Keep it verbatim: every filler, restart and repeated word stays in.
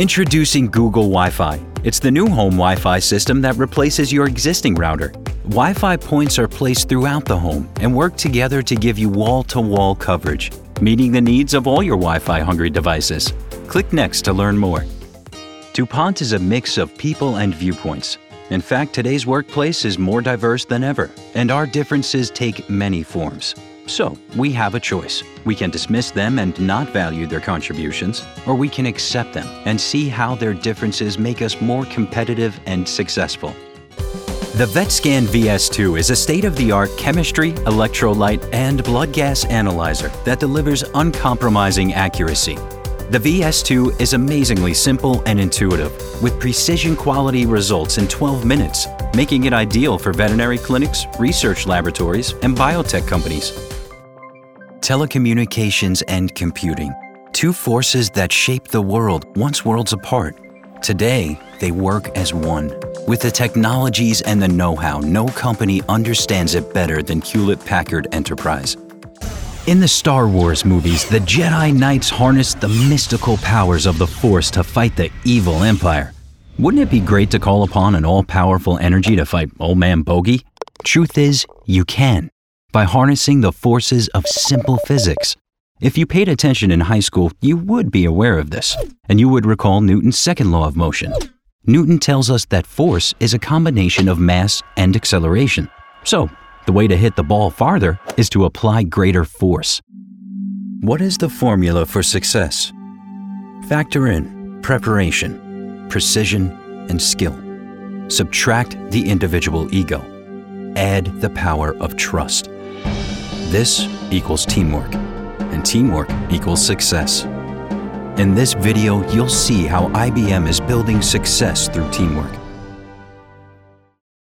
Introducing Google Wi-Fi. It's the new home Wi-Fi system that replaces your existing router. Wi-Fi points are placed throughout the home and work together to give you wall-to-wall coverage, meeting the needs of all your Wi-Fi hungry devices. Click next to learn more. DuPont is a mix of people and viewpoints. In fact, today's workplace is more diverse than ever, and our differences take many forms. So, we have a choice. We can dismiss them and not value their contributions, or we can accept them and see how their differences make us more competitive and successful. The VetScan V S two is a state-of-the-art chemistry, electrolyte, and blood gas analyzer that delivers uncompromising accuracy. The V S two is amazingly simple and intuitive, with precision quality results in twelve minutes, making it ideal for veterinary clinics, research laboratories, and biotech companies. Telecommunications and computing, two forces that shaped the world once worlds apart. Today, they work as one. With the technologies and the know-how, no company understands it better than Hewlett-Packard Enterprise. In the Star Wars movies, the Jedi Knights harnessed the mystical powers of the Force to fight the evil Empire. Wouldn't it be great to call upon an all-powerful energy to fight Old Man Bogey? Truth is, you can, by harnessing the forces of simple physics. If you paid attention in high school, you would be aware of this, and you would recall Newton's second law of motion. Newton tells us that force is a combination of mass and acceleration. So, the way to hit the ball farther is to apply greater force. What is the formula for success? Factor in preparation, precision, and skill. Subtract the individual ego. Add the power of trust. This equals teamwork, and teamwork equals success. In this video, you'll see how I B M is building success through teamwork.